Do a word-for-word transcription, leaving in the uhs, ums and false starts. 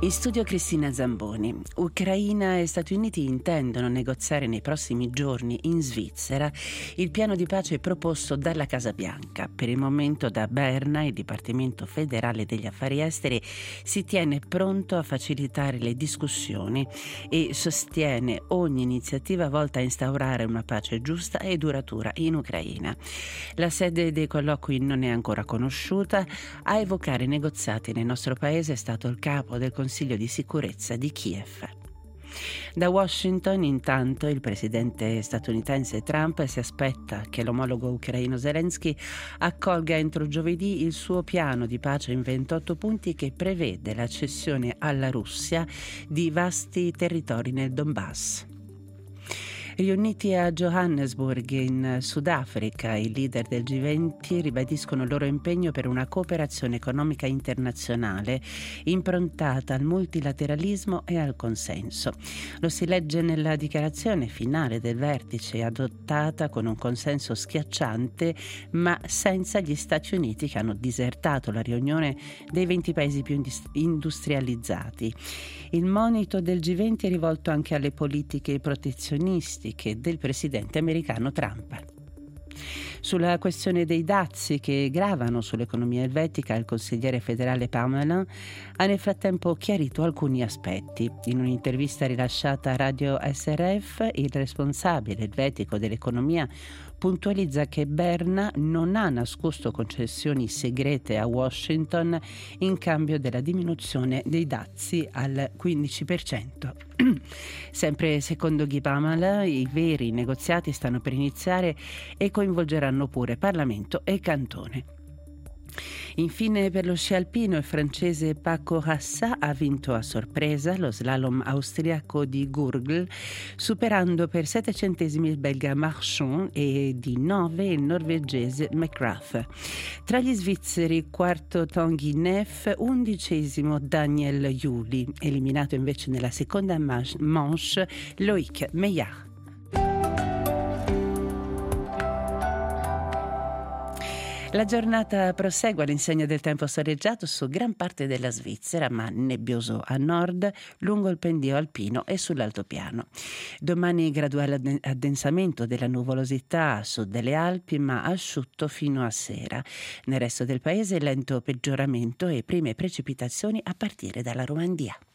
In studio Cristina Zamboni. Ucraina e Stati Uniti intendono negoziare nei prossimi giorni in Svizzera il piano di pace proposto dalla Casa Bianca. Per il momento da Berna il Dipartimento federale degli affari esteri si tiene pronto a facilitare le discussioni e sostiene ogni iniziativa volta a instaurare una pace giusta e duratura in Ucraina. La sede dei colloqui non è ancora conosciuta. A evocare i negoziati nel nostro paese è stato il capo del Consiglio di sicurezza di Kiev. Da Washington, intanto, il presidente statunitense Trump si aspetta che l'omologo ucraino Zelensky accolga entro giovedì il suo piano di pace in ventotto punti che prevede la cessione alla Russia di vasti territori nel Donbass. Riuniti a Johannesburg in Sudafrica, i leader del G venti ribadiscono il loro impegno per una cooperazione economica internazionale improntata al multilateralismo e al consenso. Lo si legge nella dichiarazione finale del vertice, adottata con un consenso schiacciante, ma senza gli Stati Uniti, che hanno disertato la riunione dei venti paesi più industrializzati. Il monito del G venti è rivolto anche alle politiche protezionistiche del presidente americano Trump. Sulla questione dei dazi che gravano sull'economia elvetica, il consigliere federale Pamela ha nel frattempo chiarito alcuni aspetti. In un'intervista rilasciata a Radio S R F, il responsabile elvetico dell'economia puntualizza che Berna non ha nascosto concessioni segrete a Washington in cambio della diminuzione dei dazi al quindici per cento. Sempre secondo Guy Pamela, i veri negoziati stanno per iniziare e coinvolgeranno pure Parlamento e Cantone. Infine, per lo sci alpino, il francese Paco Rassat ha vinto a sorpresa lo slalom austriaco di Gurgl, superando per sette centesimi il belga Marchand e di nove il norvegese McGrath. Tra gli svizzeri, quarto Tanguy Neff, undicesimo Daniel Juli, eliminato invece nella seconda manche Loïc Meillard. La giornata prosegue all'insegna del tempo soleggiato su gran parte della Svizzera, ma nebbioso a nord, lungo il pendio alpino e sull'altopiano. Domani graduale addensamento della nuvolosità a sud delle Alpi, ma asciutto fino a sera. Nel resto del paese lento peggioramento e prime precipitazioni a partire dalla Romandia.